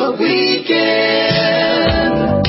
the weekend.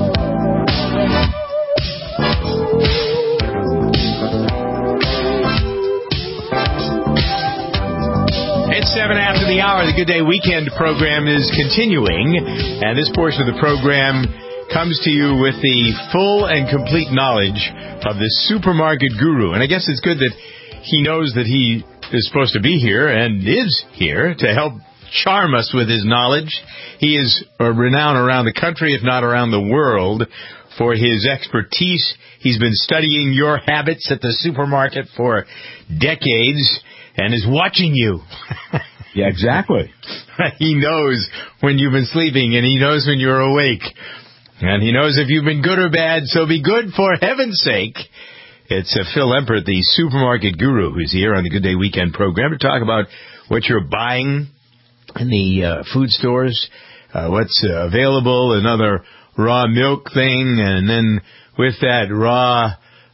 It's 7 after the hour. The Good Day Weekend program is continuing, and this portion of the program comes to you with the full and complete knowledge of the supermarket guru. And I guess it's good that he knows that he is supposed to be here and is here to help charm us with his knowledge. He is renowned around the country, if not around the world, for his expertise. He's been studying your habits at the supermarket for decades and is watching you. Yeah, exactly. He knows when you've been sleeping, and he knows when you're awake. And he knows if you've been good or bad, so be good for heaven's sake. It's Phil Lempert, the supermarket guru, who's here on the Good Day Weekend program to talk about what you're buying in the food stores, what's available, another raw milk thing, and then with that raw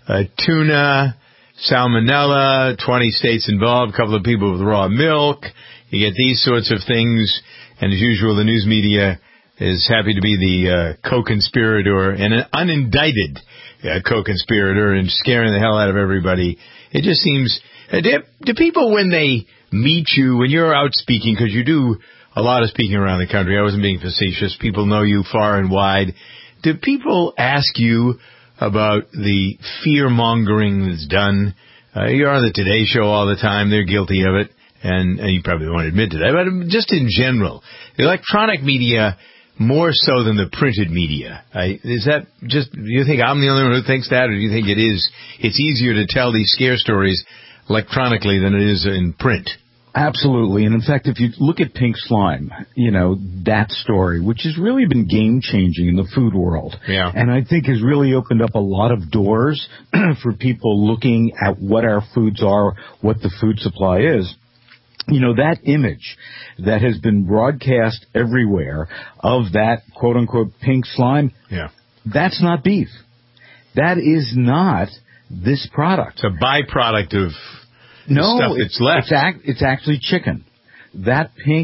tuna, salmonella, 20 states involved, a couple of people with raw milk. You get these sorts of things, and as usual, the news media is happy to be the co-conspirator, and an unindicted co-conspirator, and scaring the hell out of everybody. It just seems, do people, when they meet you, when you're out speaking, because you do a lot of speaking around the country, I wasn't being facetious, people know you far and wide, do people ask you about the fear-mongering that's done? You're on the Today Show all the time. They're guilty of it, and you probably won't admit to that. But just in general, the electronic media, more so than the printed media. Is that just, do you think I'm the only one who thinks that, or do you think it's easier to tell these scare stories electronically than it is in print? Absolutely. And in fact, if you look at Pink Slime, that story, which has really been game-changing in the food world, and I think has really opened up a lot of doors for people looking at what our foods are, what the food supply is. That image that has been broadcast everywhere of that quote-unquote pink slime, that's not beef. That is not this product. It's a byproduct of stuff that's left. It's actually chicken. That pink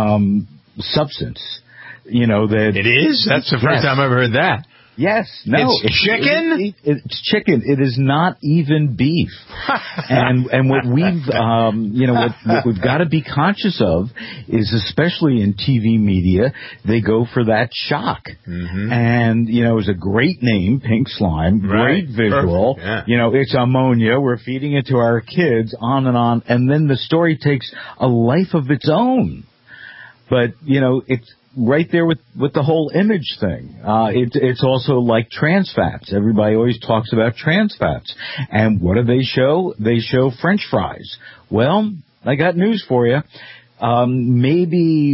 substance, that... It is? That's the first time I've ever heard that. Yes. No. It's chicken? It's chicken. It is not even beef. and what we've, what we've got to be conscious of is, especially in TV media, they go for that shock. Mm-hmm. And, it's a great name, Pink Slime, great visual. It's ammonia. We're feeding it to our kids, on. And then the story takes a life of its own. But, it's right there with the whole image thing. It's also like trans fats. Everybody always talks about trans fats. And what do they show? They show French fries. Well, I got news for you. Maybe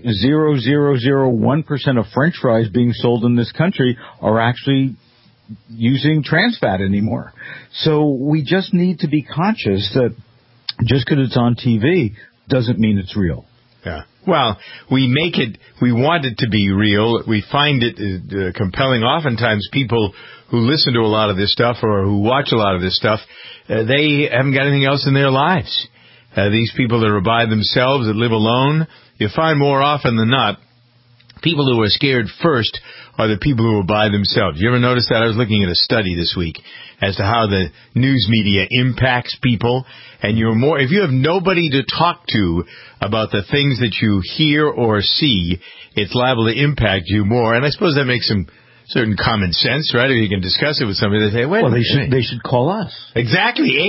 0.0001% of French fries being sold in this country are actually using trans fat anymore. So we just need to be conscious that just because it's on TV doesn't mean it's real. Yeah. Well, we want it to be real. We find it compelling. Oftentimes people who listen to a lot of this stuff or who watch a lot of this stuff, they haven't got anything else in their lives. These people that are by themselves, that live alone, you find more often than not, people who are scared first are the people who are by themselves. You ever notice that? I was looking at a study this week as to how the news media impacts people. And if you have nobody to talk to about the things that you hear or see, it's liable to impact you more. And I suppose that makes some certain common sense, right? If you can discuss it with somebody, they say, they should call us. Exactly.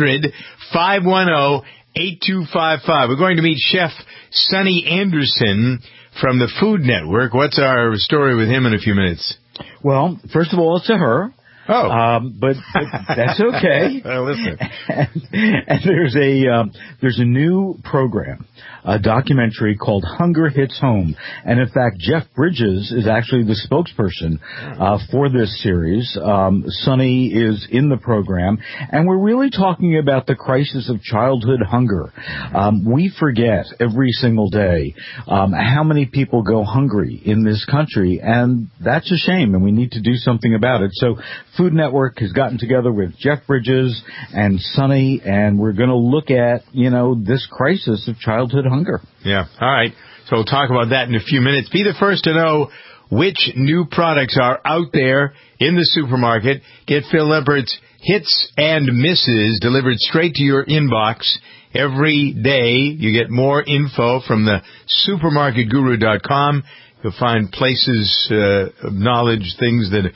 800-510-8255. We're going to meet Chef Sonny Anderson from the Food Network. What's our story with him in a few minutes? Well, first of all, it's a her. Oh. But that's okay. Listen. And there's a new program, a documentary called Hunger Hits Home. And in fact, Jeff Bridges is actually the spokesperson for this series. Sonny is in the program. And we're really talking about the crisis of childhood hunger. We forget every single day how many people go hungry in this country. And that's a shame, and we need to do something about it. So Food Network has gotten together with Jeff Bridges and Sonny, and we're going to look at, this crisis of childhood hunger. Yeah. All right. So we'll talk about that in a few minutes. Be the first to know which new products are out there in the supermarket. Get Phil Lempert's hits and misses delivered straight to your inbox every day. You get more info from the supermarketguru.com. You'll find places of knowledge, things that,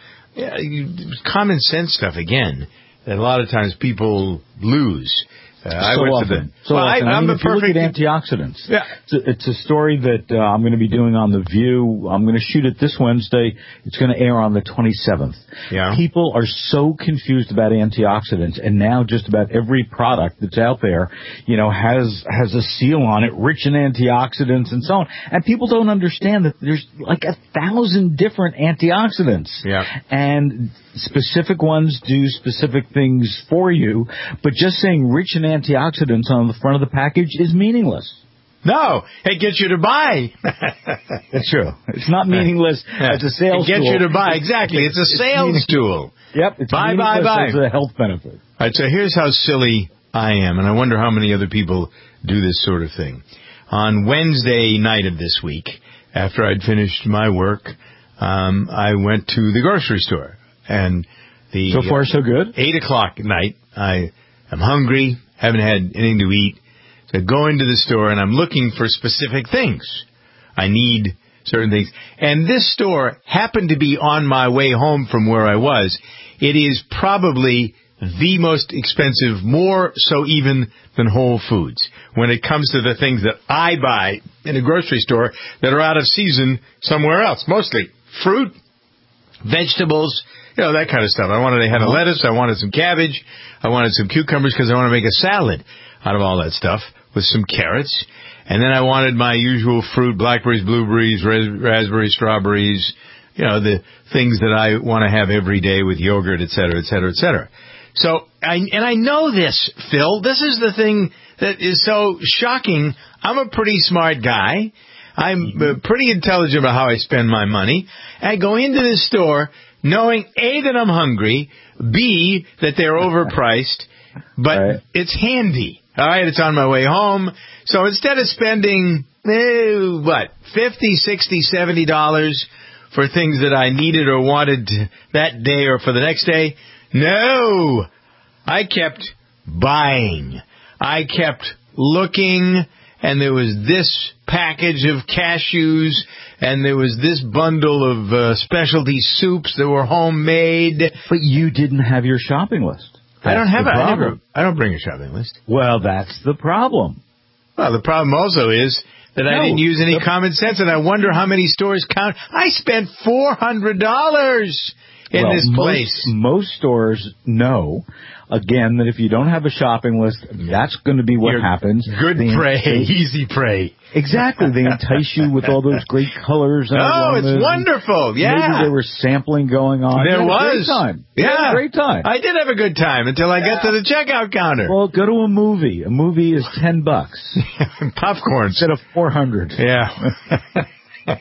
common sense stuff, again, that a lot of times people lose. I went to the... I'm a perfect... Look at antioxidants. Yeah. It's a story that I'm going to be doing on The View. I'm going to shoot it this Wednesday. It's going to air on the 27th. Yeah. People are so confused about antioxidants, and now just about every product that's out there, has a seal on it, rich in antioxidants and so on. And people don't understand that there's like 1,000 different antioxidants. Yeah. And specific ones do specific things for you, but just saying rich in antioxidants on the front of the package is meaningless. No, it gets you to buy. That's true. It's not meaningless as a sales tool. It gets you to buy. Exactly. It's a sales tool. Yep. It's buy. As a health benefit. All right, so here's how silly I am, and I wonder how many other people do this sort of thing. On Wednesday night of this week, after I'd finished my work, I went to the grocery store. And so far, so good. 8 o'clock at night, I am hungry, haven't had anything to eat. So I go into the store, and I'm looking for specific things. I need certain things. And this store happened to be on my way home from where I was. It is probably the most expensive, more so even than Whole Foods, when it comes to the things that I buy in a grocery store that are out of season somewhere else. Mostly fruit, vegetables, that kind of stuff. I wanted a head of lettuce. I wanted some cabbage. I wanted some cucumbers because I want to make a salad out of all that stuff with some carrots. And then I wanted my usual fruit, blackberries, blueberries, raspberries, strawberries, the things that I want to have every day with yogurt, et cetera, et cetera, et cetera. So, I know this, Phil. This is the thing that is so shocking. I'm a pretty smart guy. I'm pretty intelligent about how I spend my money. I go into this store knowing, A, that I'm hungry, B, that they're overpriced, but it's handy. All right, it's on my way home. So instead of spending, $50, $60, $70 for things that I needed or wanted that day or for the next day, no, I kept buying. I kept looking, and there was this package of cashews, and there was this bundle of specialty soups that were homemade. But you didn't have your shopping list. I don't have it. I don't bring a shopping list. Well, that's the problem. Well, the problem also is that I didn't use any common sense, and I wonder how many stores count. I spent $400 in this place. Most stores know, again, that if you don't have a shopping list, that's going to be what happens. Good prey, easy prey. Exactly. They entice you with all those great colors. And it's wonderful. Yeah. Maybe there was sampling going on. There was. A great time. Yeah. Great time. I did have a good time until I got to the checkout counter. Well, go to a movie. A movie is $10. Popcorn. Instead of $400. Yeah.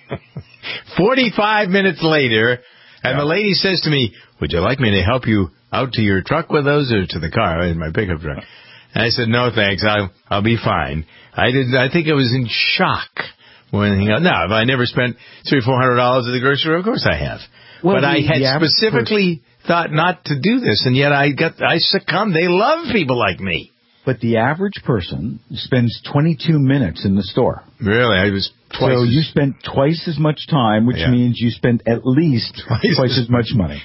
45 minutes later, and the lady says to me, "Would you like me to help you out to your truck with those or to the car in my pickup truck?" And I said, "No, thanks. I'll be fine." I think I was in shock when have I never spent $300-400 at the grocery store? Of course I have. Well, but I had specifically thought not to do this, and yet I succumbed. They love people like me. But the average person spends 22 minutes in the store. Really? I was twice. So you spent twice as much time, which means you spent at least twice as much money.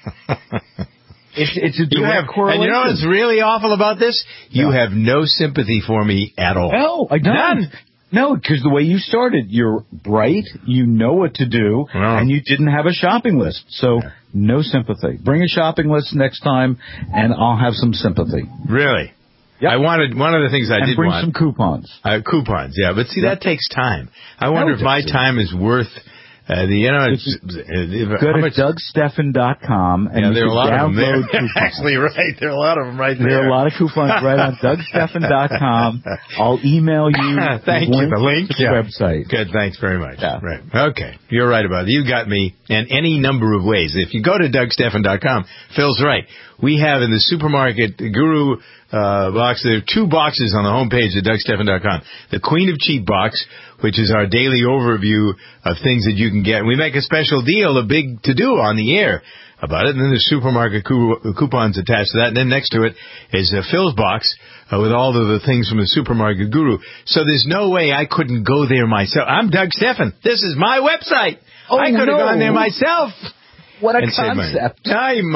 It's a direct correlation. And you know what's really awful about this? You have no sympathy for me at all. No, I don't. None. No, because the way you started, you're bright, you know what to do, and you didn't have a shopping list. So no sympathy. Bring a shopping list next time, and I'll have some sympathy. Really? Yep. I wanted, one of the things I did bring want. Some coupons. Coupons, yeah. But see, that takes time. I wonder if my time is worth Go to DougStephan.com and there are a lot of them there. coupons. Actually, right. There are a lot of them right there. There are a lot of coupons right on DougStephan.com. I'll email you the link to the website. Good, thanks very much. Yeah. Right. Okay, you're right about it. You got me in any number of ways. If you go to DougStephan.com, Phil's right. We have in the Supermarket Guru box, there are 2 boxes on the homepage of DougStephan.com. The Queen of Cheap box, which is our daily overview of things that you can get. We make a special deal, a big to-do on the air about it. And then there's supermarket coupons attached to that. And then next to it is Phil's box with all of the things from the Supermarket Guru. So there's no way I couldn't go there myself. I'm Doug Stephan. This is my website. I could have gone there myself. What a concept. I'm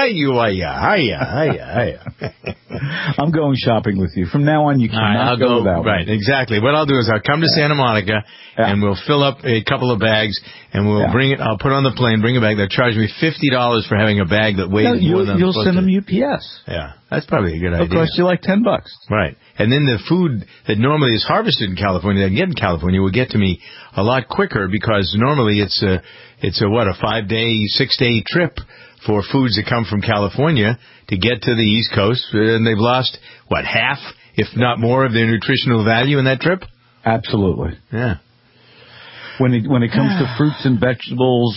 going shopping with you. From now on, you cannot go without me. Right, exactly. What I'll do is I'll come to Santa Monica, and we'll fill up a couple of bags, and we'll bring it. I'll put it on the plane, bring it back. They'll charge me $50 for having a bag that weighs more than you'll send them UPS. Yeah, that's probably a good idea. It'll cost you like $10. Right. And then the food that normally is harvested in California, that I get in California, will get to me a lot quicker because normally it's a 5-day, 6-day trip for foods that come from California to get to the East Coast, and they've lost, half, if not more, of their nutritional value in that trip? Absolutely. Yeah. When it comes to fruits and vegetables,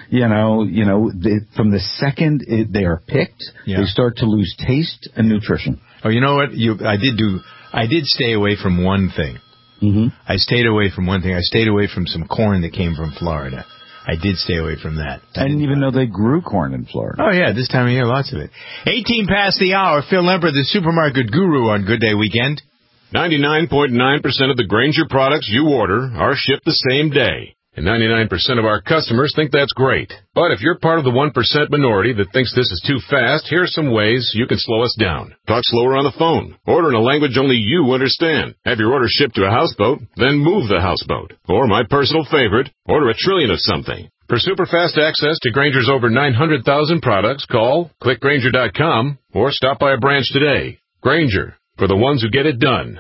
from the second they are picked, they start to lose taste and nutrition. Oh, you know what? I did stay away from one thing. Mm-hmm. I stayed away from one thing. I stayed away from some corn that came from Florida. I did stay away from that. I didn't even know they grew corn in Florida. Oh, yeah, this time of year, lots of it. 18 past the hour. Phil Lemper, the Supermarket Guru on Good Day Weekend. 99.9% of the Grainger products you order are shipped the same day. And 99% of our customers think that's great. But if you're part of the 1% minority that thinks this is too fast, here are some ways you can slow us down. Talk slower on the phone. Order in a language only you understand. Have your order shipped to a houseboat, then move the houseboat. Or my personal favorite, order a trillion of something. For super fast access to Grainger's over 900,000 products, call, clickgrainger.com, or stop by a branch today. Grainger, for the ones who get it done.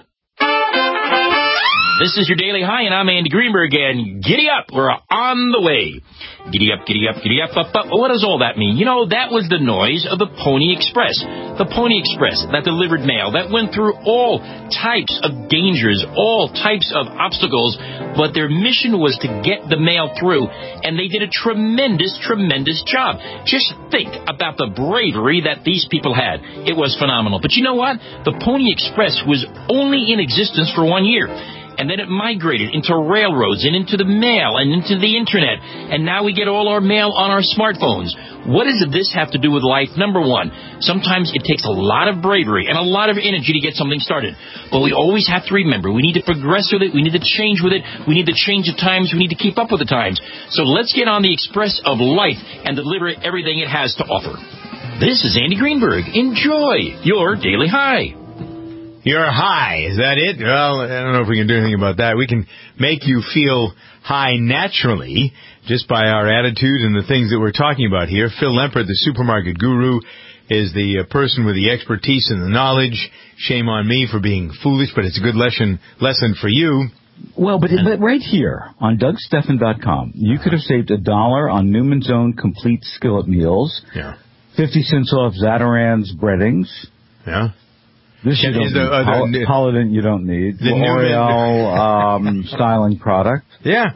This is your Daily High, and I'm Andy Greenberg, and giddy up, we're on the way. Giddy up, giddy up, giddy up, up, up. What does all that mean? That was the noise of the Pony Express. The Pony Express that delivered mail, that went through all types of dangers, all types of obstacles, but their mission was to get the mail through, and they did a tremendous, tremendous job. Just think about the bravery that these people had. It was phenomenal. But you know what? The Pony Express was only in existence for 1 year. And then it migrated into railroads and into the mail and into the Internet. And now we get all our mail on our smartphones. What does this have to do with life? Number one, sometimes it takes a lot of bravery and a lot of energy to get something started. But we always have to remember, we need to progress with it. We need to change with it. We need to change the times. We need to keep up with the times. So let's get on the express of life and deliver everything it has to offer. This is Andy Greenberg. Enjoy your Daily High. You're high. Is that it? Well, I don't know if we can do anything about that. We can make you feel high naturally just by our attitude and the things that we're talking about here. Phil Lemper, the Supermarket Guru, is the person with the expertise and the knowledge. Shame on me for being foolish, but it's a good lesson for you. Well, but right here on DougStephan.com, you could have saved $1 on Newman's Own complete skillet meals. Yeah. 50 cents off Zatarain's breadings. Yeah. This you don't need. Polident you don't need. The L'Oreal styling product. Yeah.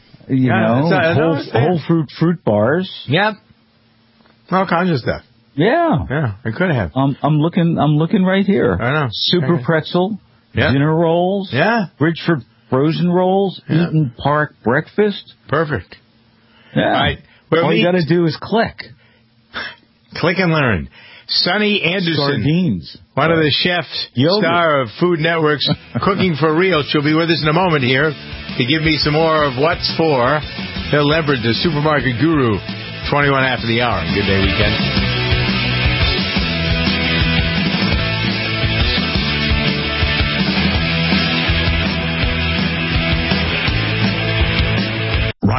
Whole fruit bars. Yep. All kinds of stuff. Yeah. Yeah, I could have. I'm looking right here. I know. Super pretzel. Yeah. Dinner rolls. Yeah. Bridgeford frozen rolls. Yeah. Eaton Park breakfast. Perfect. Yeah. All right. All you got to do is click. Click and learn. Sonny Anderson, sardines, one of the chefs, star of Food Network's Cooking for Real. She'll be with us in a moment here to give me some more of what's for. Phil Lemper, the Supermarket Guru, 21 after the hour. Good Day Weekend.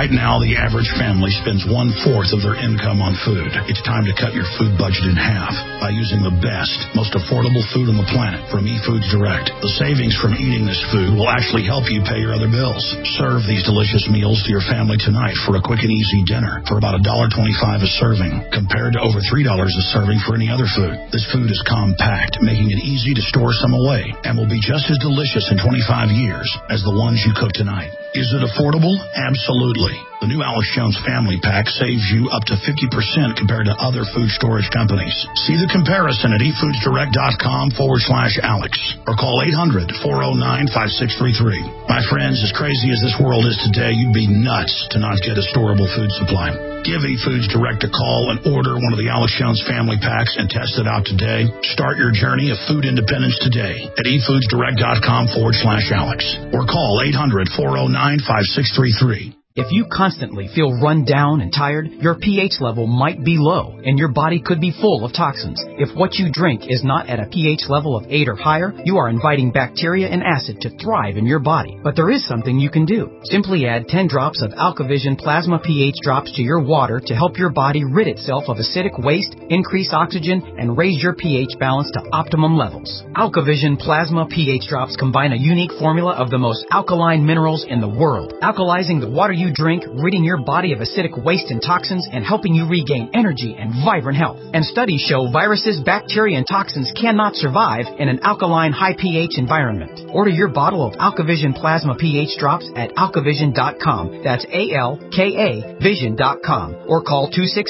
Right now, the average family spends 1/4 of their income on food. It's time to cut your food budget in half by using the best, most affordable food on the planet from eFoods Direct. The savings from eating this food will actually help you pay your other bills. Serve these delicious meals to your family tonight for a quick and easy dinner for about $1.25 a serving, compared to over $3 a serving for any other food. This food is compact, making it easy to store some away, and will be just as delicious in 25 years as the ones you cook tonight. Is it affordable? Absolutely. The new Alex Jones Family Pack saves you up to 50% compared to other food storage companies. See the comparison at eFoodsDirect.com/Alex or call 800-409-5633. My friends, as crazy as this world is today, you'd be nuts to not get a storable food supply. Give eFoods Direct a call and order one of the Alex Jones Family Packs and test it out today. Start your journey of food independence today at eFoodsDirect.com/Alex or call 800-409-5633. If you constantly feel run down and tired, your pH level might be low and your body could be full of toxins. If what you drink is not at a pH level of 8 or higher, you are inviting bacteria and acid to thrive in your body. But there is something you can do. Simply add 10 drops of AlkaVision Plasma pH drops to your water to help your body rid itself of acidic waste, increase oxygen, and raise your pH balance to optimum levels. AlkaVision Plasma pH drops combine a unique formula of the most alkaline minerals in the world, alkalizing the water you drink, ridding your body of acidic waste and toxins, and helping you regain energy and vibrant health. And studies show viruses, bacteria, and toxins cannot survive in an alkaline, high pH environment. Order your bottle of AlkaVision Plasma pH drops at alkavision.com. That's ALKA Vision.com. Or call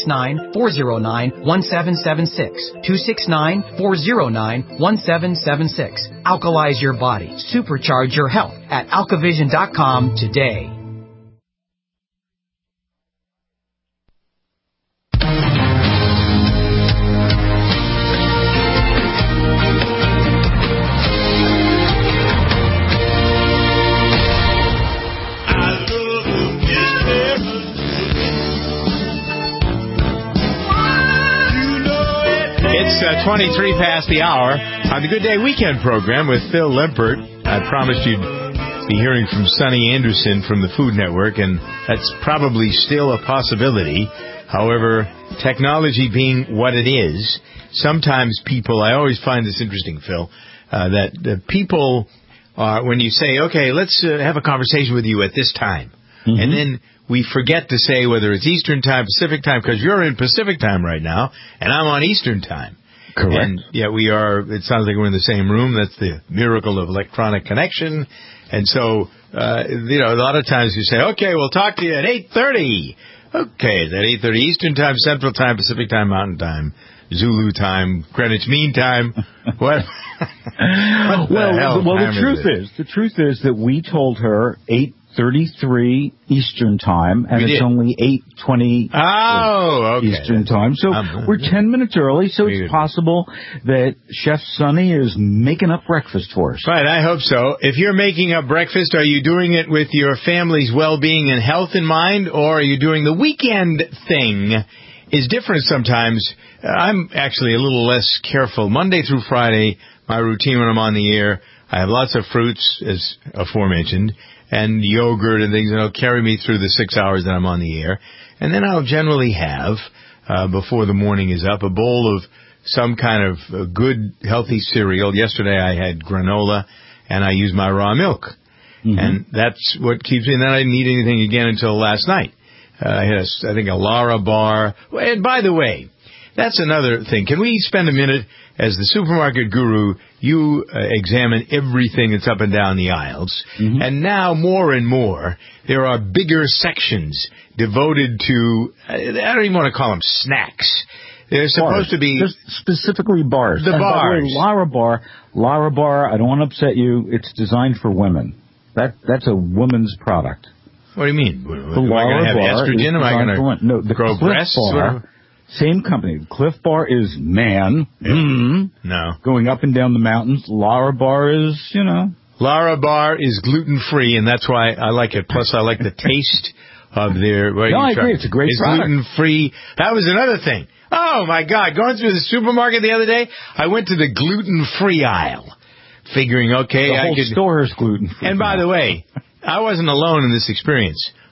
269-409-1776. 269-409-1776. Alkalize your body. Supercharge your health at alkavision.com today. It's 23 past the hour on the Good Day Weekend program with Phil Lempert. I promised you'd be hearing from Sonny Anderson from the Food Network, and that's probably still a possibility. However, technology being what it is, sometimes people, I always find this interesting, Phil, that people are, when you say, okay, let's have a conversation with you at this time, and then we forget to say whether it's Eastern Time, Pacific Time, because you're in Pacific Time right now, and I'm on Eastern Time. Correct. And yet we are, it sounds like we're in the same room. That's the miracle of electronic connection. And so, a lot of times you say, okay, we'll talk to you at 8:30. Okay, at 8:30 Eastern Time, Central Time, Pacific Time, Mountain Time, Zulu Time, Greenwich Mean Time. What? The truth is that we told her 8:33 Eastern Time, and it's only 8:20 Eastern Time. So we're 10 minutes early, so it's possible that Chef Sonny is making up breakfast for us. Right, I hope so. If you're making up breakfast, are you doing it with your family's well-being and health in mind, or are you doing the weekend thing? Is different sometimes. I'm actually a little less careful. Monday through Friday, my routine when I'm on the air, I have lots of fruits, as aforementioned, and yogurt and things that'll carry me through the 6 hours that I'm on the air. And then I'll generally have, before the morning is up, a bowl of some kind of good, healthy cereal. Yesterday I had granola, and I used my raw milk. And that's what keeps me, and then I didn't eat anything again until last night. I had, I think, a Lara bar. And by the way, that's another thing. Can we spend a minute, as the supermarket guru, you examine everything that's up and down the aisles. And now, more and more, there are bigger sections devoted to, I don't even want to call them snacks. They're supposed to be... Just specifically bars. The bars. By the way, Lara bar, I don't want to upset you, it's designed for women. That's a woman's product. What do you mean? The Am I going to have estrogen? Am I going to grow breasts? Bar, same company. Cliff Bar is man. No. Going up and down the mountains. Lara Bar is, Lara Bar is gluten-free, and that's why I like it. Plus, I like the taste of their... I agree. It's a great product. It's gluten-free. That was another thing. Oh, my God. Going through the supermarket the other day, I went to the gluten-free aisle, figuring, okay, the whole store is gluten-free. And by the way, I wasn't alone in this experience.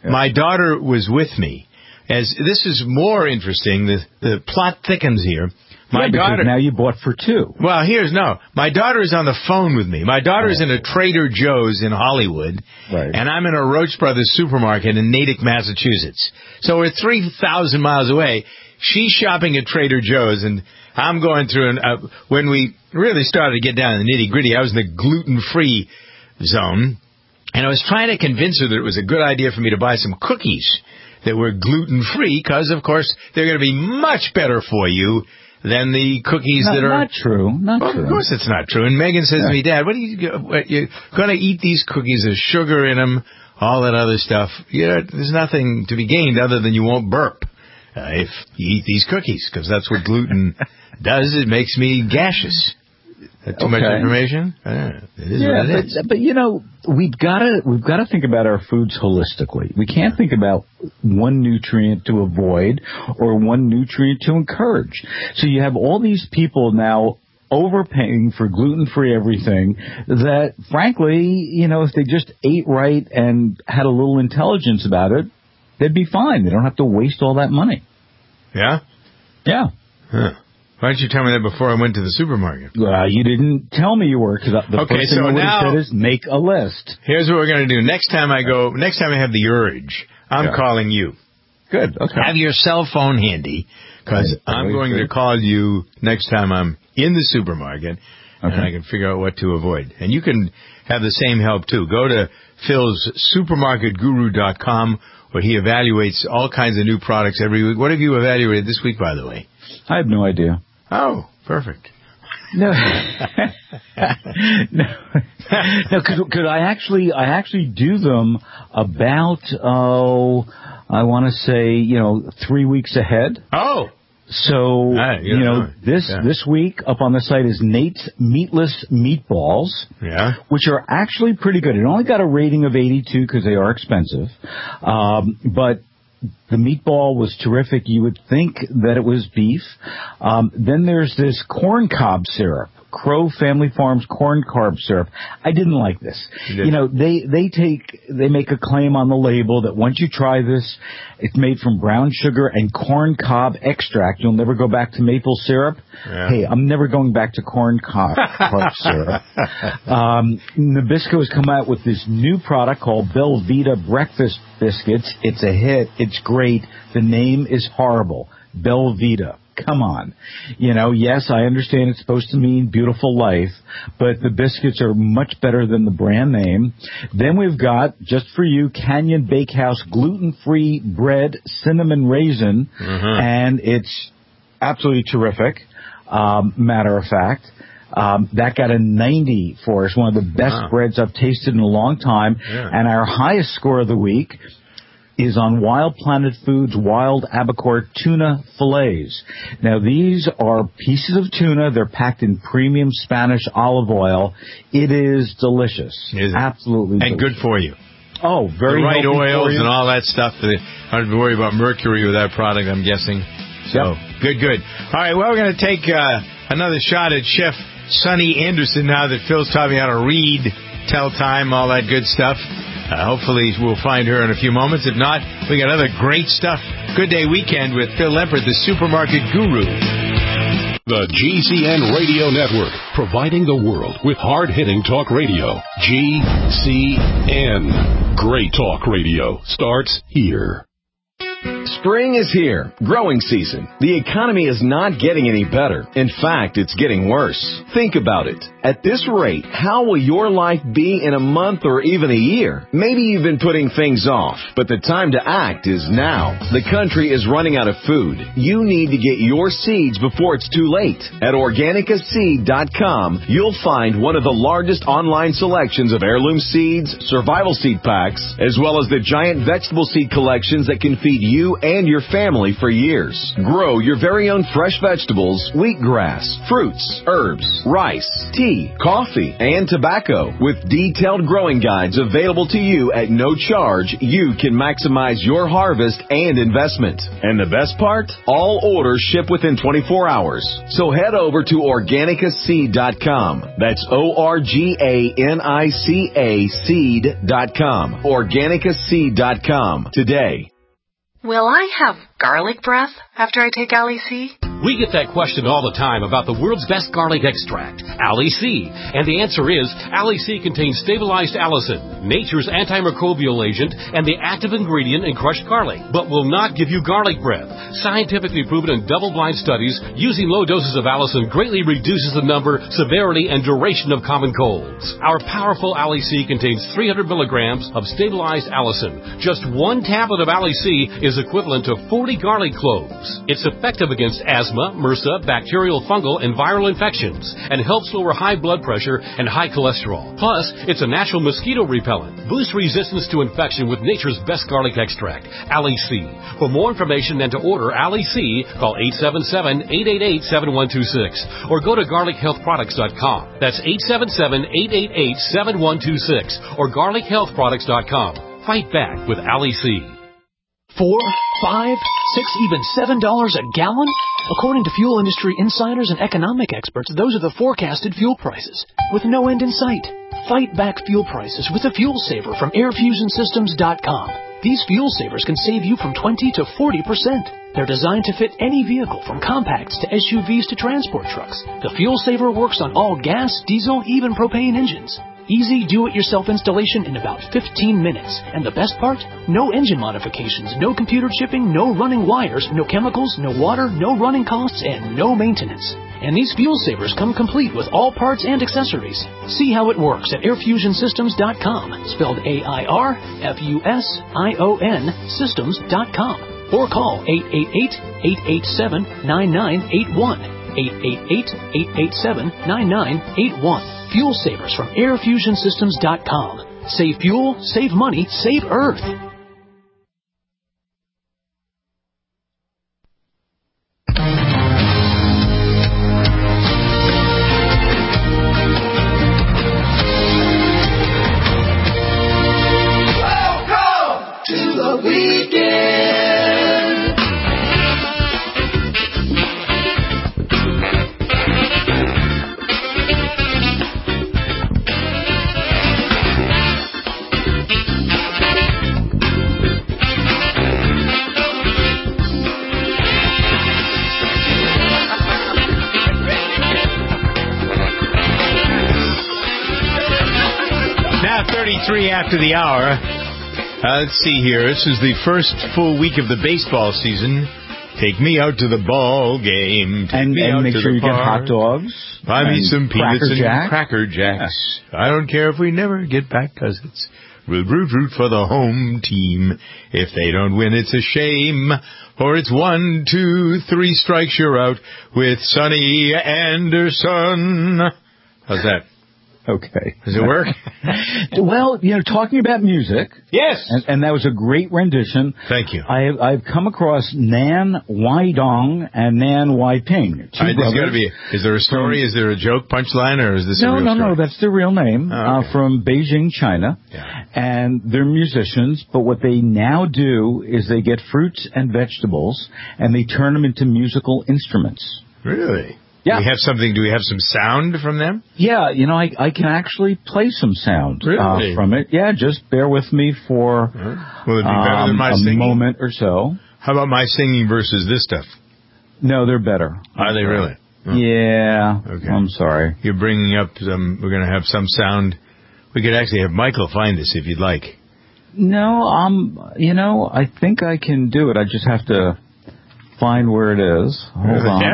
My daughter was with me. As this is more interesting, the plot thickens here. My daughter, now you bought for two. Well, my daughter is on the phone with me. My daughter is in a Trader Joe's in Hollywood, and I'm in a Roach Brothers supermarket in Natick, Massachusetts. So we're 3,000 miles away. She's shopping at Trader Joe's, and I'm going through. When we really started to get down to the nitty-gritty, I was in the gluten-free zone, and I was trying to convince her that it was a good idea for me to buy some cookies that were gluten-free, because, of course, they're going to be much better for you than the cookies that are... Not true. Of course it's not true. And Megan says to me, Dad, you're going to eat these cookies, there's sugar in them, all that other stuff. There's nothing to be gained other than you won't burp if you eat these cookies, because that's what gluten does. It makes me gaseous. Too much information? It is what it is. But we've got to think about our foods holistically. We can't think about one nutrient to avoid or one nutrient to encourage. So you have all these people now overpaying for gluten-free everything that, frankly, if they just ate right and had a little intelligence about it, they'd be fine. They don't have to waste all that money. Yeah? Yeah. Huh. Why didn't you tell me that before I went to the supermarket? You didn't tell me you were, because the first thing I would have said is make a list. Here's what we're going to do. Next time I have the urge, I'm calling you. Good. Okay. Have your cell phone handy, because I'm going to call you next time I'm in the supermarket, and I can figure out what to avoid. And you can have the same help, too. Go to philssupermarketguru.com, where he evaluates all kinds of new products every week. What have you evaluated this week, by the way? I have no idea. Oh, perfect. No, because I actually do them about I want to say 3 weeks ahead. Oh, so this week up on the site is Nate's Meatless Meatballs, which are actually pretty good. It only got a rating of 82 because they are expensive, but the meatball was terrific. You would think that it was beef. Then there's this corn cob syrup, Crow Family Farms corn cob syrup. I didn't like this. They make a claim on the label that once you try this, it's made from brown sugar and corn cob extract. You'll never go back to maple syrup. Yeah. Hey, I'm never going back to corn cob syrup. Nabisco has come out with this new product called Belvita Breakfast Biscuits. It's a hit. It's great. The name is horrible. Belvita. Come on. Yes, I understand it's supposed to mean beautiful life, but the biscuits are much better than the brand name. Then we've got, just for you, Canyon Bakehouse gluten-free bread cinnamon raisin, and it's absolutely terrific. Matter of fact, that got a 90 for us, one of the best breads I've tasted in a long time. Yeah. And our highest score of the week is on Wild Planet Foods Wild Abacore Tuna Fillets. Now, these are pieces of tuna. They're packed in premium Spanish olive oil. It is delicious. Absolutely delicious. And good for you. Oh, very the right healthy oils and all that stuff. I don't have to worry about mercury with that product, I'm guessing. So, good. All right, well, we're going to take another shot at Chef Sunny Anderson now that Phil's taught me how to read, tell time, all that good stuff. Hopefully we'll find her in a few moments. If not, we got other great stuff. Good Day Weekend with Phil Lempert, the Supermarket Guru. The GCN Radio Network, providing the world with hard-hitting talk radio. GCN. Great talk radio starts here. Spring is here. Growing season. The economy is not getting any better. In fact, it's getting worse. Think about it. At this rate, how will your life be in a month or even a year? Maybe you've been putting things off, but the time to act is now. The country is running out of food. You need to get your seeds before it's too late. At OrganicaSeed.com, you'll find one of the largest online selections of heirloom seeds, survival seed packs, as well as the giant vegetable seed collections that can feed you and your family for years. Grow your very own fresh vegetables, wheatgrass, fruits, herbs, rice, tea, coffee, and tobacco. With detailed growing guides available to you at no charge, you can maximize your harvest and investment. And the best part? All orders ship within 24 hours. So head over to organicaseed.com. That's ORGANICA seed.com. Organicaseed.com today. Will I have garlic breath after I take Ali C? We get that question all the time about the world's best garlic extract, Ali C. And the answer is, Ali C contains stabilized allicin, nature's antimicrobial agent, and the active ingredient in crushed garlic, but will not give you garlic breath. Scientifically proven in double-blind studies, using low doses of allicin greatly reduces the number, severity, and duration of common colds. Our powerful Ali C contains 300 milligrams of stabilized allicin. Just one tablet of Ali C is equivalent to 40 garlic cloves. It's effective against asthma, MRSA, bacterial, fungal, and viral infections, and helps lower high blood pressure and high cholesterol. Plus, it's a natural mosquito repellent. Boost resistance to infection with nature's best garlic extract, Ali C. For more information and to order Ali C, call 877-888-7126 or go to garlichealthproducts.com. That's 877-888-7126 or garlichealthproducts.com. Fight back with Ali C. $4, $5, $6, even $7 a gallon? According to fuel industry insiders and economic experts, those are the forecasted fuel prices, with no end in sight. Fight back fuel prices with a fuel saver from airfusionsystems.com. These fuel savers can save you from 20 to 40%. They're designed to fit any vehicle from compacts to SUVs to transport trucks. The fuel saver works on all gas, diesel, even propane engines. Easy do-it-yourself installation in about 15 minutes. And the best part? No engine modifications, no computer chipping, no running wires, no chemicals, no water, no running costs, and no maintenance. And these fuel savers come complete with all parts and accessories. See how it works at airfusionsystems.com, spelled AIRFUSION systems.com. Or call 888-887-9981. 888-887-9981. Fuel savers from airfusionsystems.com. Save fuel, save money, save Earth. Welcome to the weekend. Now 33 after the hour. Let's see here. This is the first full week of the baseball season. Take me out to the ball game. And make sure you get hot dogs. Buy me some peanuts and Cracker Jacks. Yeah. I don't care if we never get back, because it's root for the home team. If they don't win, it's a shame. Or it's 1, 2, 3 strikes, you're out with Sonny Anderson. How's that? Okay. Does it work? Well, talking about music. Yes. And that was a great rendition. Thank you. I've come across Nan Weidong and Nan Weiping. Is there a story? Is there a joke punchline, or is this a real story? No, that's their real name. Okay. From Beijing, China. Yeah. And they're musicians, but what they now do is they get fruits and vegetables and they turn them into musical instruments. Really? Yeah. Do we have some sound from them? Yeah, I can actually play some sound from it. Yeah, just bear with me for Will it be better than my singing? A moment or so. How about my singing versus this stuff? No, they're better. Are they really? Oh. Yeah. Okay. I'm sorry. You're bringing up we're going to have some sound. We could actually have Michael find this if you'd like. No, I think I can do it. I just have to find where it is. Hold on.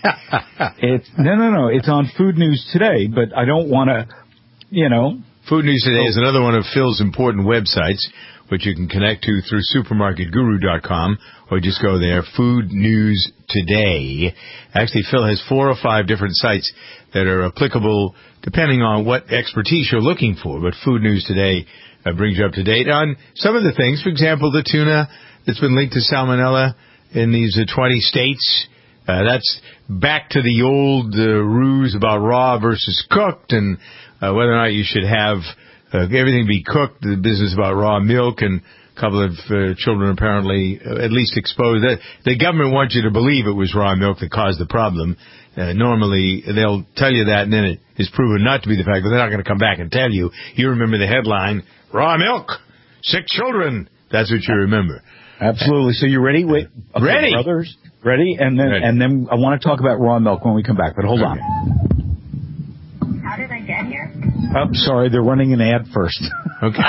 No. It's on Food News Today, but I don't want to, Food News Today is another one of Phil's important websites, which you can connect to through supermarketguru.com, or just go there, Food News Today. Actually, Phil has 4 or 5 different sites that are applicable depending on what expertise you're looking for, but Food News Today brings you up to date on some of the things. For example, the tuna that's been linked to salmonella in these 20 states. That's back to the old ruse about raw versus cooked, and whether or not you should have everything be cooked, the business about raw milk, and a couple of children apparently at least exposed. The government wants you to believe it was raw milk that caused the problem. Normally, they'll tell you that, and then it is proven not to be the fact, but they're not going to come back and tell you. You remember the headline, raw milk, sick children. That's what you remember. Absolutely. So you ready? Wait. Okay, ready. Brothers, ready? And then I want to talk about raw milk when we come back, but hold on. How did I get here? Oh, sorry, they're running an ad first. Okay.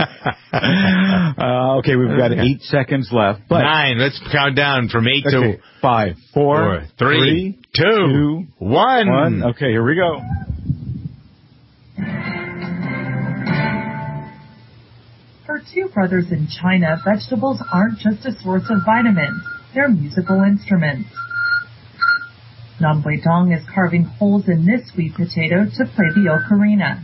Okay, we've got 8 seconds left. But 9. Let's count down from 8 to 5, 4, 3, 2, 1. Okay, here we go. For two brothers in China, vegetables aren't just a source of vitamins. They're musical instruments. Nam Weidong is carving holes in this sweet potato to play the ocarina.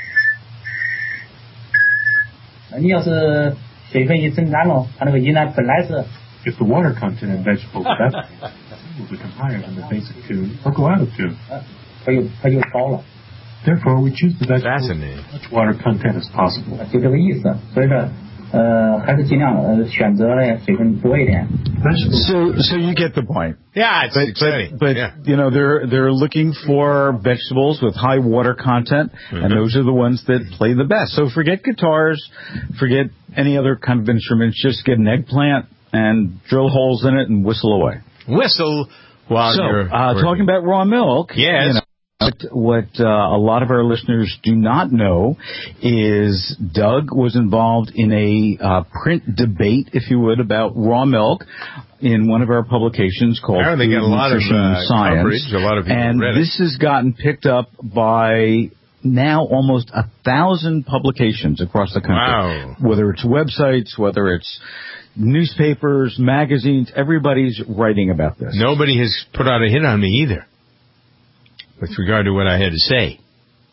你要是水分一增加了，它那个音呢本来是 If the water content in vegetables that will become higher than the basic tune or go out of tune. 它又高了。 Therefore, we choose the vegetables with as much water content as possible. 就这个意思，所以说还是尽量选择呢水分多一点。 So you get the point. Yeah, it's exciting. But you know, they're looking for vegetables with high water content, and those are the ones that play the best. So forget guitars, forget any other kind of instruments. Just get an eggplant and drill holes in it and whistle away. Whistle while you're talking about raw milk. Yes. You know, what a lot of our listeners do not know is Doug was involved in a print debate, if you would, about raw milk in one of our publications called Food Nutrition Science. Coverage. A lot of people and read it. This has gotten picked up by now almost 1,000 publications across the country. Wow. Whether it's websites, whether it's newspapers, magazines, everybody's writing about this. Nobody has put out a hit on me either, with regard to what I had to say.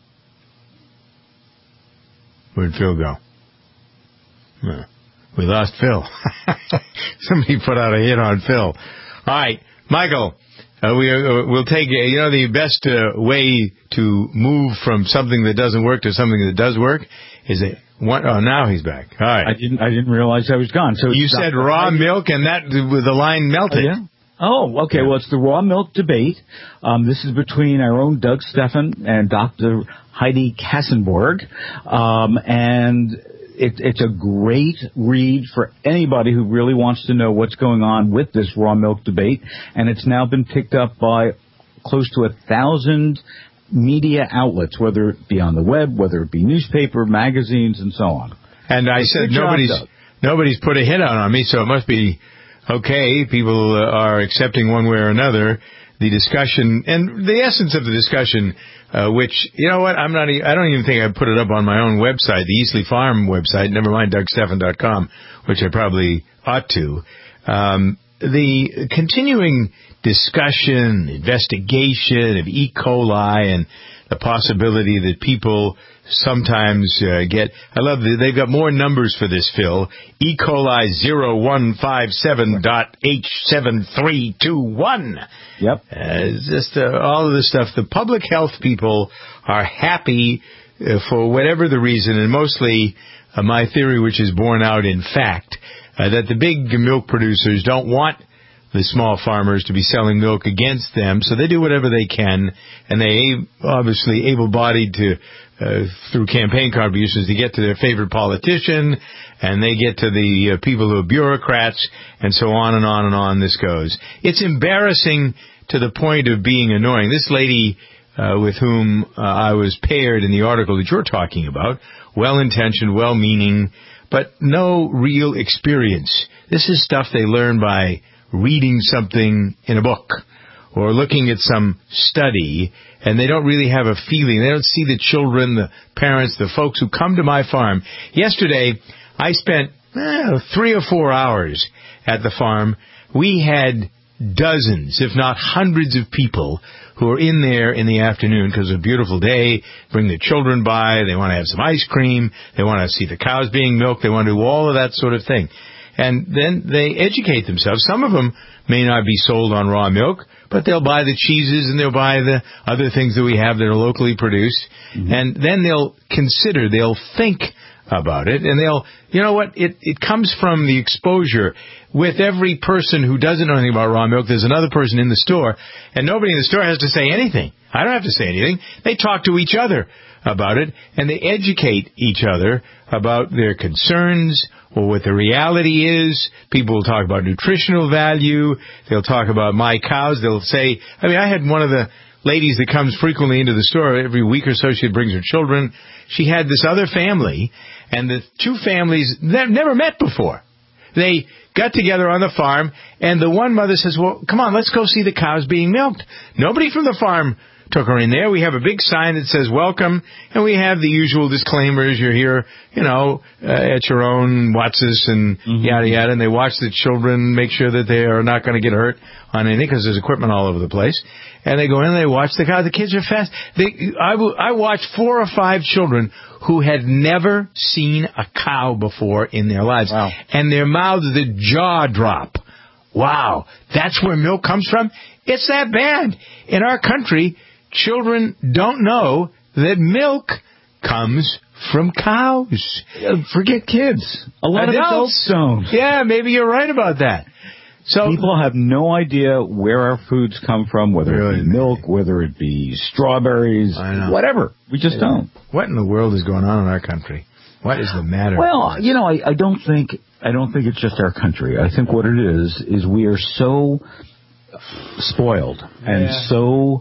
Where'd Phil go? We lost Phil. Somebody put out a hit on Phil. All right, Michael, we'll take, the best way to move from something that doesn't work to something that does work is now he's back. All right. I didn't realize I was gone. So you said raw milk, and the line melted. Yeah. Oh, okay. Well, it's the raw milk debate. This is between our own Doug Steffen and Dr. Heidi Kassenborg. And it's a great read for anybody who really wants to know what's going on with this raw milk debate. And it's now been picked up by close to 1,000 media outlets, whether it be on the web, whether it be newspaper, magazines, and so on. And I said nobody's put a hit out on me, so it must be okay. People are accepting one way or another the discussion and the essence of the discussion, which, you know what, I don't even think I put it up on my own website, the Easley Farm website, never mind DougSteffen.com, which I probably ought to. The continuing discussion, investigation of E. coli and the possibility that people sometimes get... I love that they've got more numbers for this, Phil. E. coli 0157.H7321. Yep. It's just all of this stuff. The public health people are happy for whatever the reason, and mostly my theory, which is borne out in fact, that the big milk producers don't want the small farmers to be selling milk against them, so they do whatever they can, and they obviously able-bodied to through campaign contributions to get to their favorite politician, and they get to the people who are bureaucrats, and so on and on and on this goes. It's embarrassing to the point of being annoying. This lady with whom I was paired in the article that you're talking about, well-intentioned, well-meaning, but no real experience. This is stuff they learn by reading something in a book or looking at some study, and they don't really have a feeling. They don't see the children, the parents, the folks who come to my farm. Yesterday, I spent 3 or 4 hours at the farm. We had dozens, if not hundreds of people who are in there in the afternoon because it's a beautiful day, bring their children by, they want to have some ice cream, they want to see the cows being milked, they want to do all of that sort of thing. And then they educate themselves. Some of them may not be sold on raw milk, but they'll buy the cheeses and they'll buy the other things that we have that are locally produced. Mm-hmm. And then they'll think about it, and you know what, it comes from the exposure. With every person who doesn't know anything about raw milk, there's another person in the store, and nobody in the store has to say anything. I don't have to say anything. They talk to each other about it, and they educate each other about their concerns or what the reality is. People will talk about nutritional value. They'll talk about my cows. They'll say, I had one of the ladies that comes frequently into the store. Every week or so she brings her children. She had this other family, and the two families never met before. They got together on the farm, and the one mother says, well, come on, let's go see the cows being milked. Nobody from the farm took her in there. We have a big sign that says welcome, and we have the usual disclaimers. You're here, at your own Watsis and yada yada, and they watch the children, make sure that they are not going to get hurt on anything because there's equipment all over the place. And they go in and they watch the cows. The kids are fast. I watched 4 or 5 children who had never seen a cow before in their lives. Wow. And their mouths, the jaw drop. Wow, that's where milk comes from? It's that bad. In our country, children don't know that milk comes from cows. Forget kids. A lot of adults don't. Yeah, maybe you're right about that. So people have no idea where our foods come from, whether it be milk, whether it be strawberries, whatever. We just don't. What in the world is going on in our country? What is the matter? Well, I don't think it's just our country. I think what it is we are so spoiled and so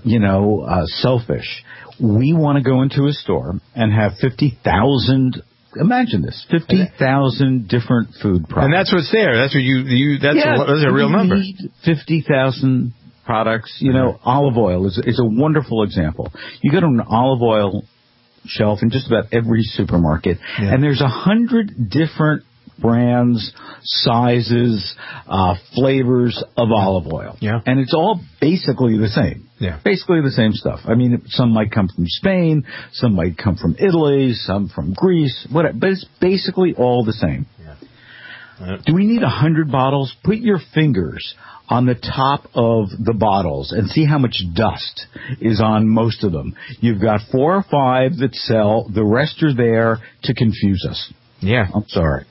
selfish. We want to go into a store and have 50,000. Imagine this: 50,000 different food products. And that's what's there. That's what that's a real number. 50,000 products. Olive oil is a wonderful example. You go to an olive oil shelf in just about every supermarket, and there's 100 different brands, sizes, flavors of olive oil. Yeah. And it's all basically the same. Yeah. Basically the same stuff. Some might come from Spain, some might come from Italy, some from Greece, whatever, but it's basically all the same. Yeah. Do we need 100 bottles? Put your fingers on the top of the bottles and see how much dust is on most of them. You've got 4 or 5 that sell. The rest are there to confuse us. Yeah. I'm sorry.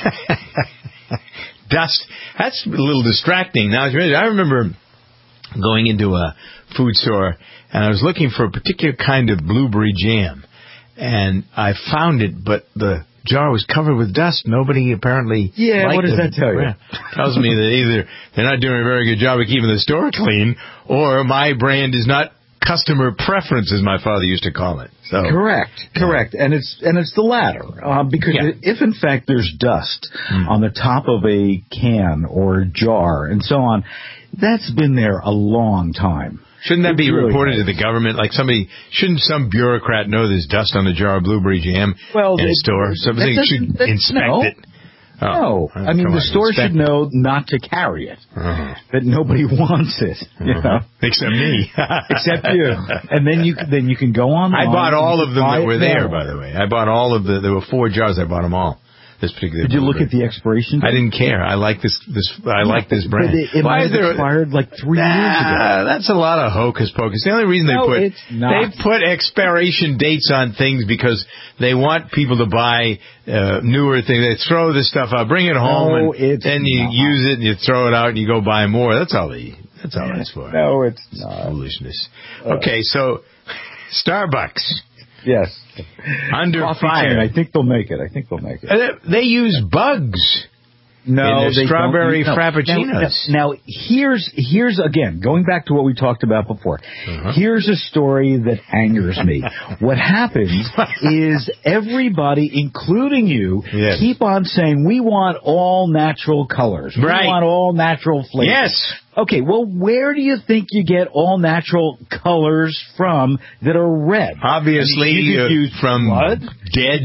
Dust. That's a little distracting. Now, I remember going into a food store, and I was looking for a particular kind of blueberry jam. And I found it, but the jar was covered with dust. Nobody apparently liked it. What does that tell you? Tells me that either they're not doing a very good job of keeping the store clean, or my brand is not customer preference, as my father used to call it. So Correct. And it's the latter. Because if in fact there's dust on the top of a can or a jar and so on, that's been there a long time. Shouldn't that be reported to the government? Like shouldn't some bureaucrat know there's dust on the jar of blueberry jam in a store? Somebody should inspect it. No. The store should know not to carry it. That nobody wants it. Except me. Except you. And then you can go on. I bought all of them that were there, by the way. I bought all of there were 4 jars. I bought them all. This particular. Did you look at the expiration date? I didn't care. I like this. I like this brand. It might have expired like 3 years ago. That's a lot of hocus pocus. The only reason they put expiration dates on things because they want people to buy newer things. They throw this stuff out, bring it home, and then you use it and you throw it out and you go buy more. That's all that's for. No, it's not. Foolishness. Okay, so Starbucks. Yes. Under Coffee fire. Chain. I think they'll make it. They use bugs. No, in their they strawberry don't. frappuccinos. Now here's again, going back to what we talked about before. Here's a story that angers me. What happens is everybody, including you, keep on saying, we want all natural colors. Right. We want all natural flavors. Yes. Okay, well, where do you think you get all natural colors from that are red? Obviously, you could use from blood. dead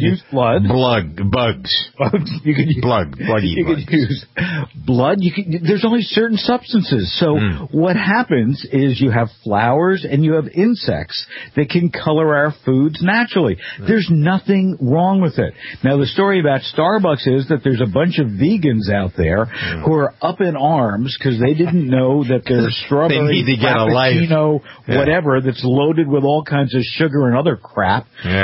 bugs. You could use Buggy bugs. Could use blood. There's only certain substances. So what happens is you have flowers and you have insects that can color our foods naturally. There's nothing wrong with it. Now, the story about Starbucks is that there's a bunch of vegans out there who are up in arms because they didn't know that their strawberry frappuccino, whatever, that's loaded with all kinds of sugar and other crap,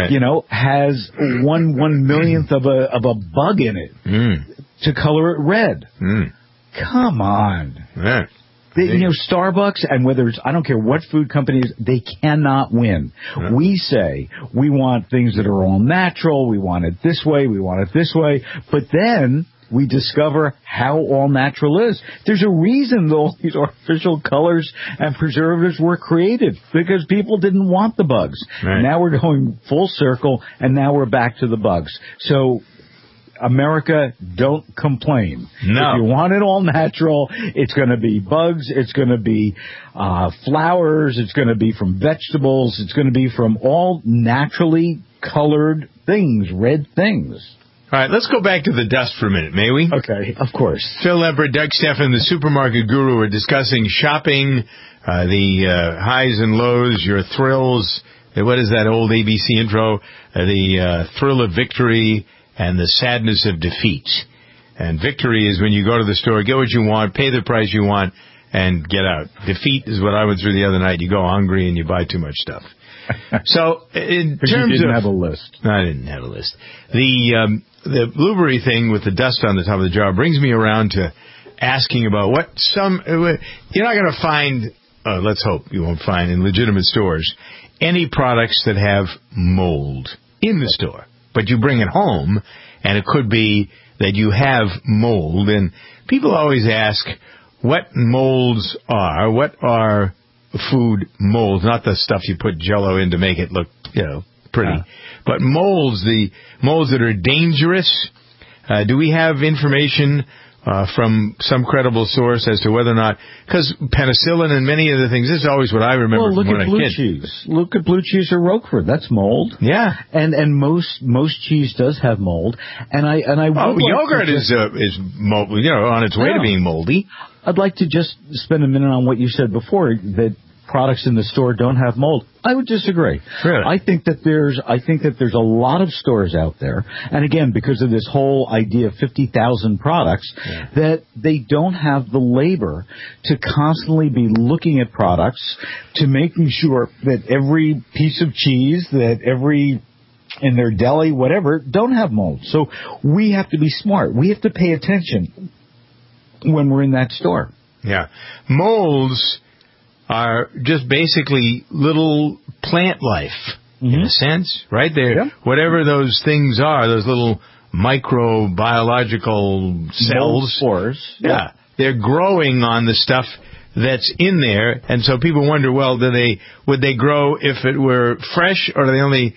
has 1/1,000,000th of a bug in it to color it red. Come on. Starbucks, and whether it's, I don't care what food companies, they cannot win. We say we want things that are all natural, we want it this way, but then we discover how all natural is. There's a reason all these artificial colors and preservatives were created, because people didn't want the bugs. Right. Now we're going full circle, and now we're back to the bugs. So, America, don't complain. No. If you want it all natural, it's going to be bugs, it's going to be flowers, it's going to be from vegetables, it's going to be from all naturally colored things, red things. All right, let's go back to the dust for a minute, may we? Okay, of course. Phil Lepper, Doug Stephan, the supermarket guru, are discussing shopping, the highs and lows, your thrills. What is that old ABC intro? The thrill of victory and the sadness of defeat. And victory is when you go to the store, get what you want, pay the price you want, and get out. Defeat is what I went through the other night. You go hungry and you buy too much stuff. So, in terms you didn't have a list. I didn't have a list. The blueberry thing with the dust on the top of the jar brings me around to asking about what you're not going to find, let's hope you won't find in legitimate stores, any products that have mold in the store. But you bring it home, and it could be that you have mold. And people always ask what molds are. What are food molds? Not the stuff you put Jell-O in to make it look, pretty. But molds, the molds that are dangerous. Do we have information from some credible source as to whether or not, because penicillin and many other things, this is always what I remember from when I was a kid. Look at blue cheese. Look at blue cheese or Roquefort. That's mold. Yeah. And most cheese does have mold. And I yogurt is mold, on its way to being moldy. I'd like to just spend a minute on what you said before, that products in the store don't have mold. I would disagree. Really? I think that there's a lot of stores out there, and again, because of this whole idea of 50,000 products, that they don't have the labor to constantly be looking at products, to making sure that every piece of cheese, that every in their deli, whatever, don't have mold. So we have to be smart. We have to pay attention when we're in that store. Yeah. Molds are just basically little plant life, in a sense, right? They're whatever those things are, those little microbiological cells. Spores. Yeah. They're growing on the stuff that's in there, and so people wonder, well, would they grow if it were fresh, or they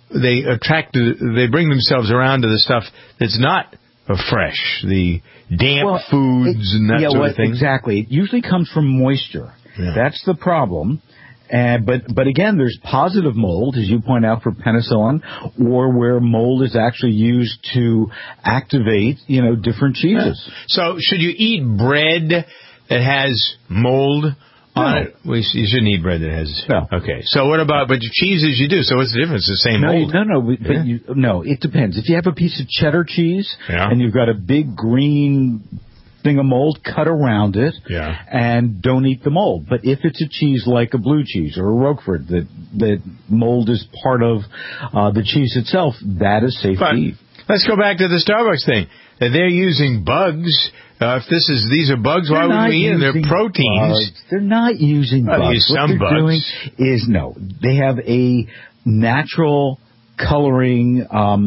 bring themselves around to the stuff that's not fresh, the damp foods and that sort of thing? Exactly. It usually comes from moisture. Yeah. That's the problem. But again, there's positive mold, as you point out, for penicillin, or where mold is actually used to activate, different cheeses. Yeah. So should you eat bread that has mold on it? Well, you shouldn't eat bread that has... No. Okay. So what about... But cheeses you do, so what's the difference? The same mold? No, it depends. If you have a piece of cheddar cheese and you've got a big green thing of mold, cut around it and don't eat the mold. But if it's a cheese like a blue cheese or a Roquefort that mold is part of the cheese itself, that is safe to eat. Let's go back to the Starbucks thing. They're using bugs. If these are bugs, why would we eat them? They're proteins. Bugs. They're not using bugs. What they're doing is, they have a natural coloring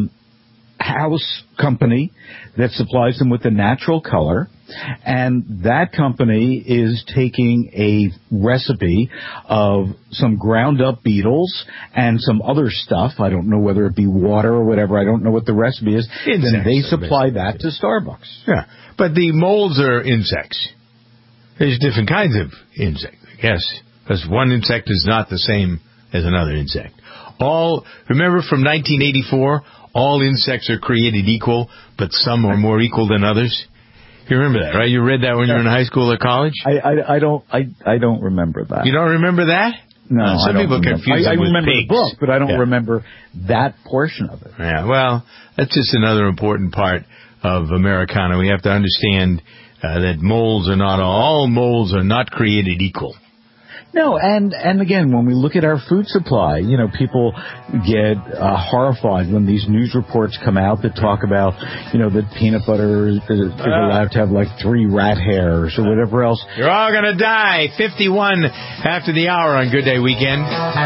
house company that supplies them with the natural color, and that company is taking a recipe of some ground up beetles and some other stuff. I don't know whether it be water or whatever. I don't know what the recipe is. Then they supply that to Starbucks. Yeah, but the molds are insects. There's different kinds of insects, I guess, because one insect is not the same as another insect. Remember from 1984, all insects are created equal, but some are more equal than others? You remember that, right? You read that when you were in high school or college? I don't remember that. You don't remember that? No, some people confuse it with remember pigs. the book, but I don't remember that portion of it. Yeah, well, that's just another important part of Americana. We have to understand that all moles are not created equal. No, and again, when we look at our food supply, people get horrified when these news reports come out that talk about, that peanut butter is allowed to have like 3 rat hairs or whatever else. You're all going to die. 51 after the hour on Good Day Weekend.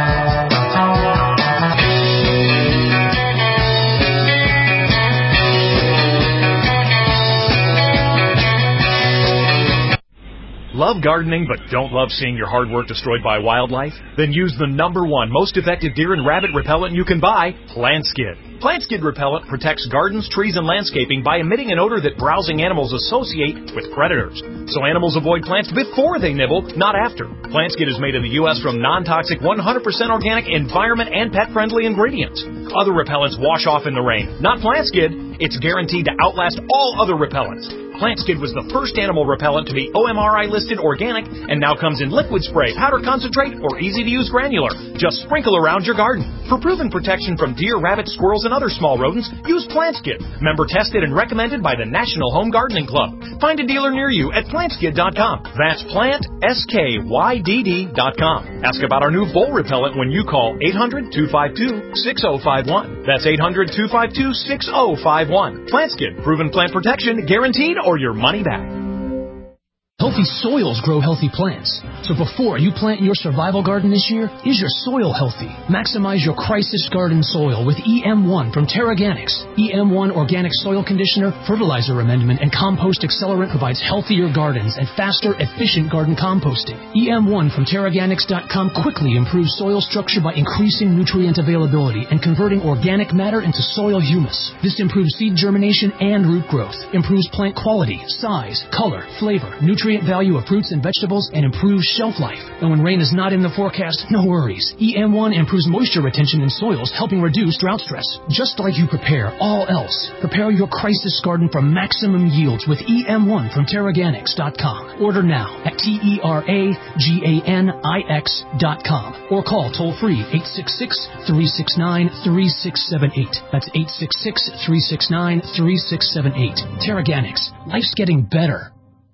Love gardening but don't love seeing your hard work destroyed by wildlife? Then use the #1 most effective deer and rabbit repellent you can buy, PlantSkid. PlantSkid repellent protects gardens, trees, and landscaping by emitting an odor that browsing animals associate with predators. So animals avoid plants before they nibble, not after. PlantSkid is made in the U.S. from non-toxic, 100% organic, environment, and pet-friendly ingredients. Other repellents wash off in the rain. Not PlantSkid. It's guaranteed to outlast all other repellents. PlantSkid was the first animal repellent to be OMRI listed organic and now comes in liquid spray, powder concentrate, or easy-to-use granular. Just sprinkle around your garden. For proven protection from deer, rabbits, squirrels, and other small rodents, use PlantSkid. Member tested and recommended by the National Home Gardening Club. Find a dealer near you at plantskid.com. That's PlantSkydd.com. Ask about our new vole repellent when you call 800-252-6051. That's 800-252-6051. PlantSkid. Proven plant protection, guaranteed, or your money back. Healthy soils grow healthy plants. So before you plant your survival garden this year, is your soil healthy? Maximize your crisis garden soil with EM1 from TerraGanix. EM1 organic soil conditioner, fertilizer amendment, and compost accelerant provides healthier gardens and faster, efficient garden composting. EM1 from TerraGanix.com quickly improves soil structure by increasing nutrient availability and converting organic matter into soil humus. This improves seed germination and root growth, improves plant quality, size, color, flavor, nutrient value of fruits and vegetables, and improves shelf life. And when rain is not in the forecast, no worries. EM1 improves moisture retention in soils, helping reduce drought stress. Just like you prepare all else, prepare your crisis garden for maximum yields with EM1 from TerraGanix.com. Order now at TerraGanix.com or call toll-free 866-369-3678. That's 866-369-3678. TerraGanix. Life's getting better.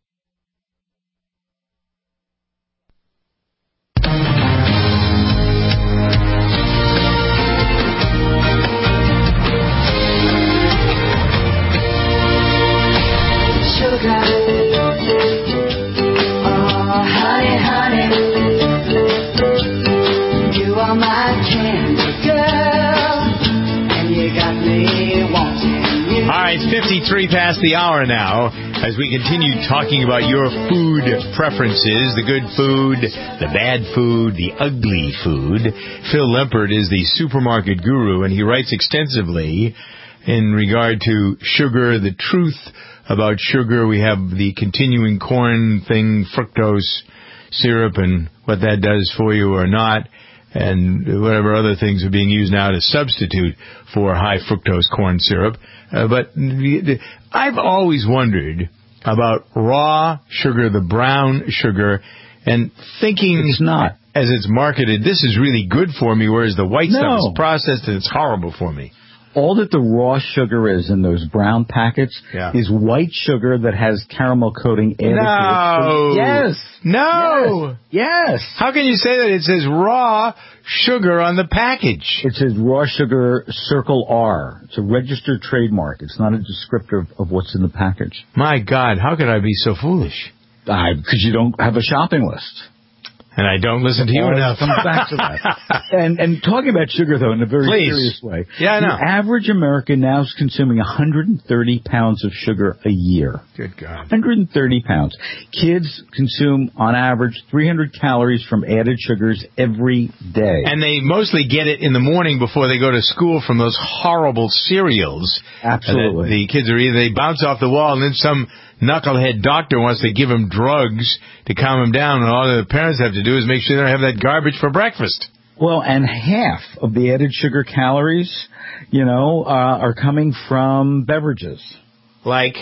All right, 53 past the hour now, as we continue talking about your food preferences, the good food, the bad food, the ugly food. Phil Lempert is the supermarket guru, and he writes extensively in regard to sugar, the truth about sugar. We have the continuing corn thing, fructose syrup, and what that does for you or not, and whatever other things are being used now to substitute for high fructose corn syrup. But I've always wondered about raw sugar, the brown sugar, and thinking it's not. As it's marketed, this is really good for me, whereas the white stuff is processed and it's horrible for me. All that the raw sugar is in those brown packets is white sugar that has caramel coating added to it. Yes. No. Yes. How can you say that? It says raw sugar on the package. It says raw sugar circle R. It's a registered trademark. It's not a descriptor of what's in the package. My God, how could I be so foolish? Because you don't have a shopping list. And I don't listen to you enough. Comes back to that. And talking about sugar, though, in a very serious way. Yeah, I know. The average American now is consuming 130 pounds of sugar a year. Good God. 130 pounds. Kids consume, on average, 300 calories from added sugars every day. And they mostly get it in the morning before they go to school from those horrible cereals. Absolutely. The kids are either, they bounce off the wall and then some knucklehead doctor wants to give him drugs to calm him down, and all the parents have to do is make sure they don't have that garbage for breakfast. Well, and half of the added sugar calories, are coming from beverages. Like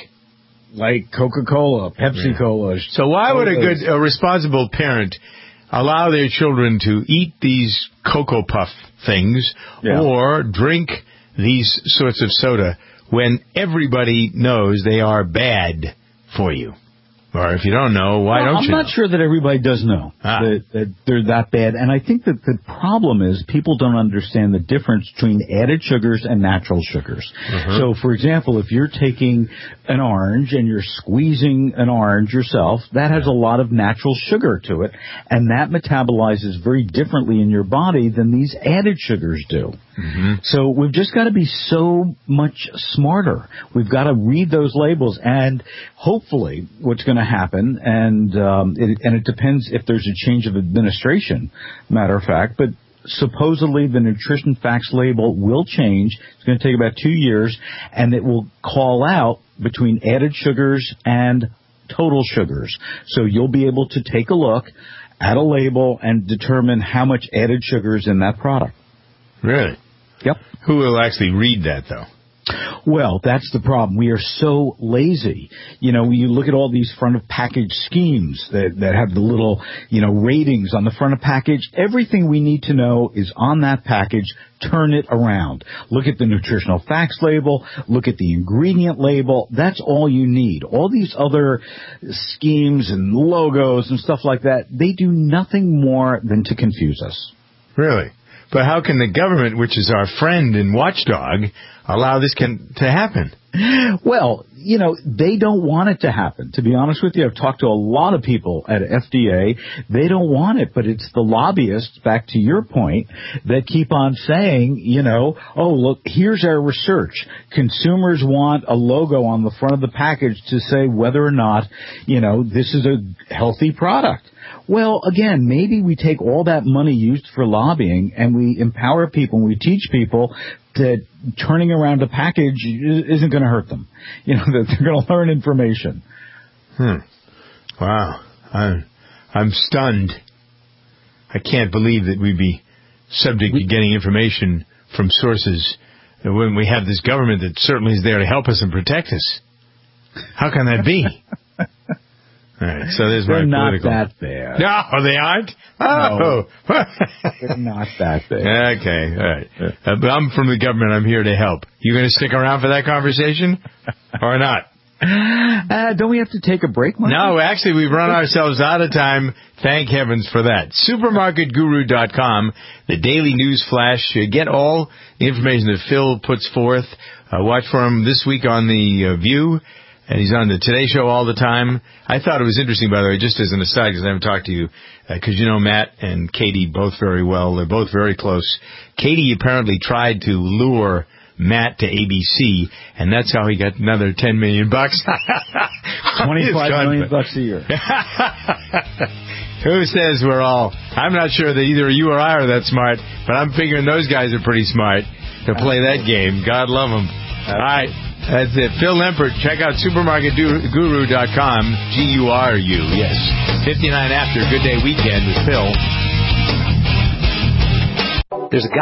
Coca-Cola, Pepsi-Cola. So why would a responsible parent allow their children to eat these Cocoa Puff things or drink these sorts of soda when everybody knows they are bad for you? Or if you don't know, why don't you know? I'm not sure that everybody does know that they're that bad. And I think that the problem is people don't understand the difference between added sugars and natural sugars. So, for example, if you're taking an orange and you're squeezing an orange yourself, that has a lot of natural sugar to it, and that metabolizes very differently in your body than these added sugars do. So we've just got to be so much smarter. We've got to read those labels, and hopefully what's going to happen, and it depends if there's a change of administration, matter of fact, but supposedly the nutrition facts label will change. It's going to take about 2 years, and it will call out between added sugars and total sugars. So you'll be able to take a look at a label and determine how much added sugar is in that product. Really? Yep. Who will actually read that, though? Well, that's the problem. We are so lazy. When you look at all these front of package schemes that have the little, ratings on the front of package, everything we need to know is on that package. Turn it around. Look at the nutritional facts label. Look at the ingredient label. That's all you need. All these other schemes and logos and stuff like that, they do nothing more than to confuse us. Really? But how can the government, which is our friend and watchdog, allow this to happen? Well, they don't want it to happen. To be honest with you, I've talked to a lot of people at FDA. They don't want it, but it's the lobbyists, back to your point, that keep on saying, oh, look, here's our research. Consumers want a logo on the front of the package to say whether or not, this is a healthy product. Well, again, maybe we take all that money used for lobbying and we empower people and we teach people that turning around a package isn't going to hurt them. That they're going to learn information. Wow. I'm stunned. I can't believe that we'd be subject to getting information from sources when we have this government that certainly is there to help us and protect us. How can that be? All right, so there's They're my not political. that bad. No, they aren't? No. They're not that bad. Okay, all right. But I'm from the government. I'm here to help. You going to stick around for that conversation or not? Don't we have to take a break, Mike? No, actually, we've run ourselves out of time. Thank heavens for that. SupermarketGuru.com, the daily news flash. Get all the information that Phil puts forth. Watch for him this week on The View. And he's on the Today Show all the time. I thought it was interesting, by the way, just as an aside, because I haven't talked to you, because Matt and Katie both very well. They're both very close. Katie apparently tried to lure Matt to ABC, and that's how he got another $10 million. $25 million a year. Who says we're all? I'm not sure that either you or I are that smart, but I'm figuring those guys are pretty smart to play that game. God love them. All right. That's it. Phil Lempert. Check out SupermarketGuru.com. Guru, yes. 59 after. Good day weekend with Phil. There's a guy